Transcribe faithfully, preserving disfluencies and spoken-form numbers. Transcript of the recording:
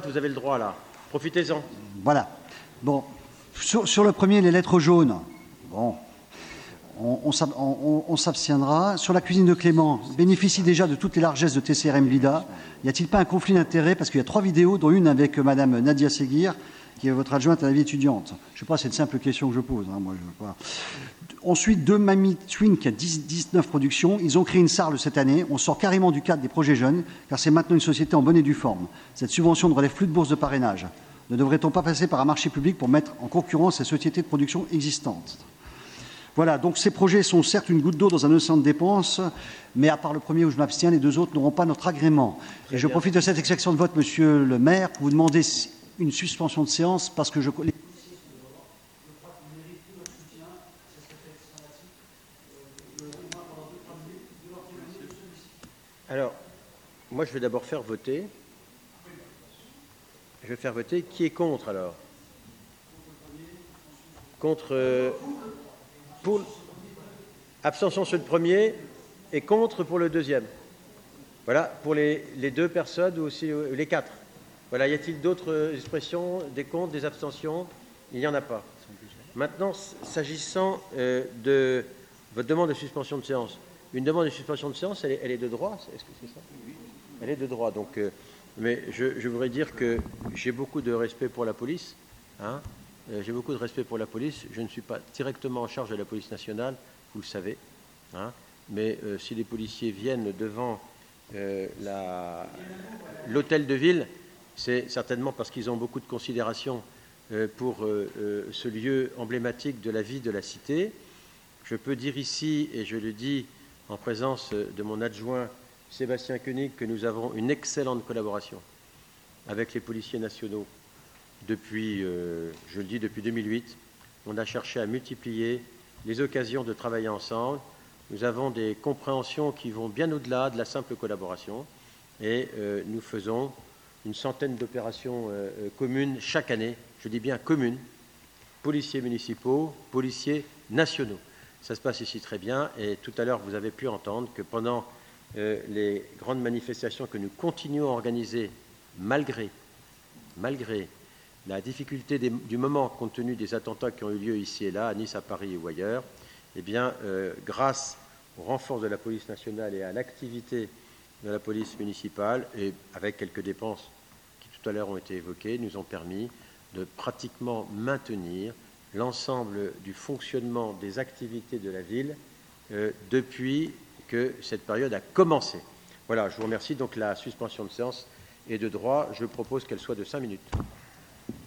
vous avez le droit, là. Profitez-en. Voilà. Bon, sur, sur le premier, les lettres jaunes, bon, on, on, on, on s'abstiendra. Sur la cuisine de Clément, bénéficie déjà de toutes les largesses de T C R M Vida. Y a-t-il pas un conflit d'intérêts? Parce qu'il y a trois vidéos, dont une avec Madame Nadia Seguir, qui est votre adjointe à la vie étudiante. Je ne sais pas, c'est une simple question que je pose. Hein, moi, je veux pas. Ensuite, deux Mamie Twin qui a dix, dix-neuf productions. Ils ont créé une S A R L cette année. On sort carrément du cadre des projets jeunes, car c'est maintenant une société en bonne et due forme. Cette subvention ne relève plus de bourse de parrainage. Ne devrait-on pas passer par un marché public pour mettre en concurrence ces sociétés de production existantes? Voilà, donc ces projets sont certes une goutte d'eau dans un océan de dépenses, mais à part le premier où je m'abstiens, les deux autres n'auront pas notre agrément. Et je profite de cette exception de vote, Monsieur le maire, pour vous demander une suspension de séance, parce que je... Alors, moi, je vais d'abord faire voter. Je vais faire voter. Qui est contre, alors? Contre... Euh, pour... Abstention sur le premier et contre pour le deuxième. Voilà, pour les, les deux personnes ou aussi euh, les quatre. Voilà, y a-t-il d'autres expressions, des contre, des abstentions? Il n'y en a pas. Maintenant, s'agissant euh, de votre demande de suspension de séance, une demande de suspension de séance, elle est, elle est de droit, est-ce que c'est ça? Elle est de droit, donc... Euh, mais je, je voudrais dire que j'ai beaucoup de respect pour la police, hein, euh, j'ai beaucoup de respect pour la police, je ne suis pas directement en charge de la police nationale, vous le savez, hein, mais euh, si les policiers viennent devant euh, l'hôtel de ville, c'est certainement parce qu'ils ont beaucoup de considération euh, pour euh, euh, ce lieu emblématique de la vie de la cité. Je peux dire ici, et je le dis en présence de mon adjoint Sébastien Koenig, que nous avons une excellente collaboration avec les policiers nationaux depuis, euh, je le dis, depuis deux mille huit. On a cherché à multiplier les occasions de travailler ensemble. Nous avons des compréhensions qui vont bien au-delà de la simple collaboration et euh, nous faisons une centaine d'opérations euh, communes chaque année, je dis bien communes, policiers municipaux, policiers nationaux. Ça se passe ici très bien et tout à l'heure vous avez pu entendre que pendant Euh, les grandes manifestations que nous continuons à organiser malgré, malgré la difficulté des, du moment compte tenu des attentats qui ont eu lieu ici et là, à Nice, à Paris ou ailleurs, eh bien, euh, grâce au renfort de la police nationale et à l'activité de la police municipale, et avec quelques dépenses qui tout à l'heure ont été évoquées, nous ont permis de pratiquement maintenir l'ensemble du fonctionnement des activités de la ville euh, depuis que cette période a commencé. Voilà, je vous remercie. Donc la suspension de séance est de droit. Je propose qu'elle soit de cinq minutes.